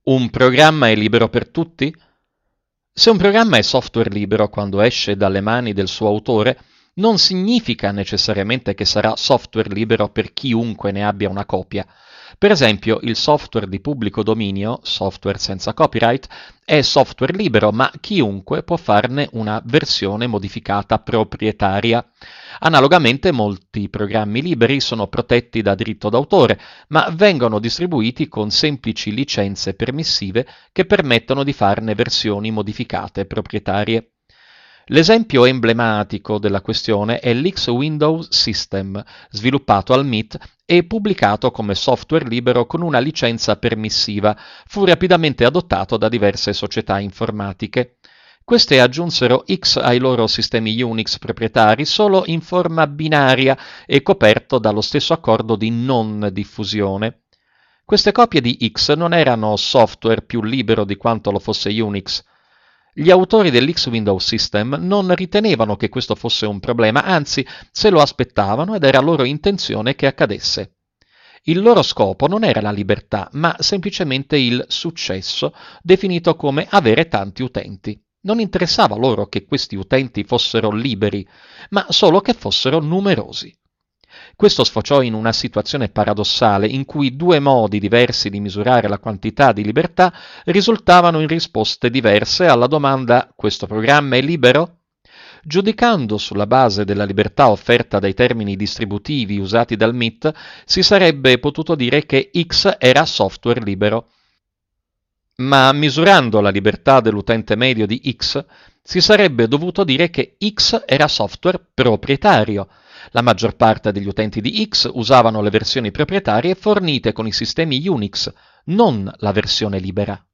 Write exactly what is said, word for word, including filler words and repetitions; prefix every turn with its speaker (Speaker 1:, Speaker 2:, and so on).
Speaker 1: Un programma è libero per tutti? Se un programma è software libero quando esce dalle mani del suo autore, non significa necessariamente che sarà software libero per chiunque ne abbia una copia. Per esempio, il software di pubblico dominio, software senza copyright, è software libero, ma chiunque può farne una versione modificata proprietaria. Analogamente, molti programmi liberi sono protetti da diritto d'autore, ma vengono distribuiti con semplici licenze permissive che permettono di farne versioni modificate proprietarie. L'esempio emblematico della questione è l'X Window System, sviluppato al M I T e pubblicato come software libero con una licenza permissiva. Fu rapidamente adottato da diverse società informatiche. Queste aggiunsero X ai loro sistemi Unix proprietari solo in forma binaria e coperto dallo stesso accordo di non diffusione. Queste copie di X non erano software più libero di quanto lo fosse Unix. Gli autori dell'X Window System non ritenevano che questo fosse un problema, anzi se lo aspettavano ed era loro intenzione che accadesse. Il loro scopo non era la libertà, ma semplicemente il successo, definito come avere tanti utenti. Non interessava loro che questi utenti fossero liberi, ma solo che fossero numerosi. Questo sfociò in una situazione paradossale in cui due modi diversi di misurare la quantità di libertà risultavano in risposte diverse alla domanda «questo programma è libero?». Giudicando sulla base della libertà offerta dai termini distributivi usati dal M I T, si sarebbe potuto dire che X era software libero. Ma misurando la libertà dell'utente medio di X, si sarebbe dovuto dire che X era software proprietario. La maggior parte degli utenti di X usavano le versioni proprietarie fornite con i sistemi Unix, non la versione libera.